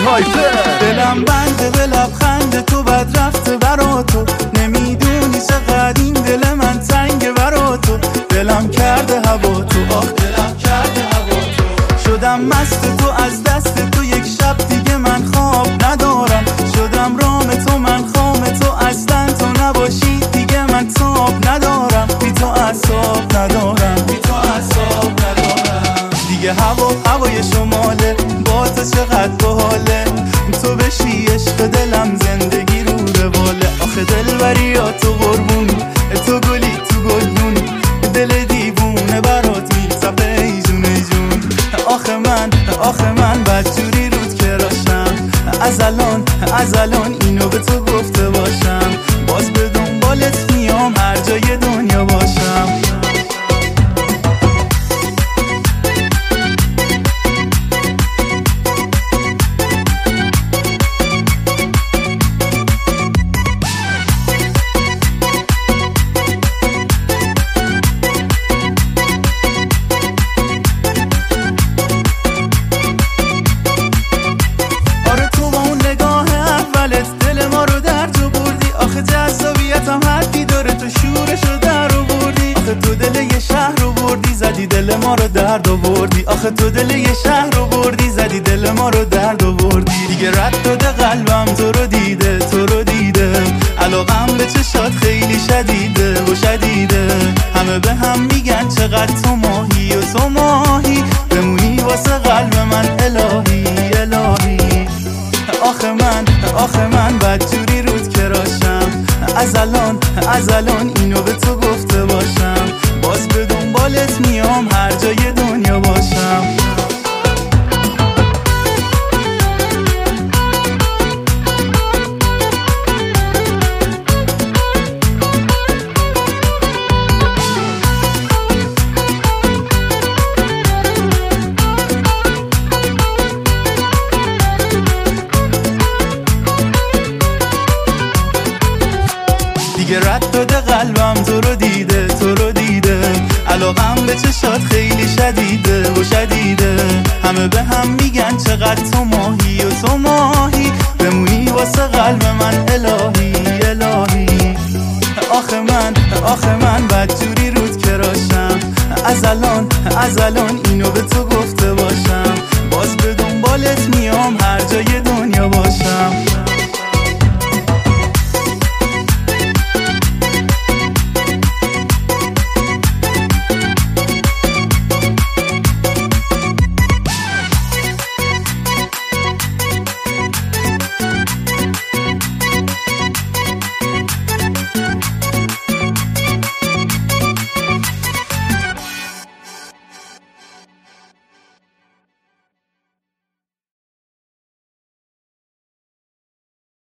هایپر. دلم بنده به لبخند تو بد رفته برا تو، نمیدونی چقدر این دل من تنگه برا تو. دلم کرده هوا تو، آه دلم کرده هوا تو. شدم مست تو از دست تو، یک شب دیگه من خواب ندارم. شدم رام تو، من خام تو، اصلا تو نباشی دیگه من تاب ندارم. بی تو اعصاب ندارم، بی تو اعصاب ندارم دیگه. هوای شماله با تو چقدر باحاله، تو بشی عشق دلم زندگی رو رواله. آخه دلبری ها تو قربونی، تو گلی تو گلدونی، دل دیوونه برات میتپه ای جون ای جون. آخه من بدجوری رود کراشم، از الان اینو به تو گفته باشم. باز به دنبالت میام هر جای دنیا باشم. جذابیتم حدی داره، تو شورشو در آوردی. آخه تو دل یه شهر رو بردی، زدی دل ما رو درد آوردی. آخه تو دل یه شهر رو بردی، زدی دل ما رو درد آوردی. دیگه رد داده قلبم تو رو دیده، تو رو دیده. علاقم به چشات خیلی شدیده و شدیده. همه به هم میگن چقدر تو ماهی و تو ماهی، بمونی واسه قلب من الهی الهی. آخه من بدجوری رود کراشم، از الان اینو به تو گفته باشم. باز به دنبالت میام هر جای دنیا باشم. دیگه رد داده قلبم تو رو دیده، تو رو دیده. علاقم به چشات خیلی شدیده و شدیده. همه به هم میگن چقدر تو ماهی و تو ماهی، بمونی واسه قلب من الهی الهی. آخه من بدجوری رود کراشم، از الان اینو به تو گفته باشم.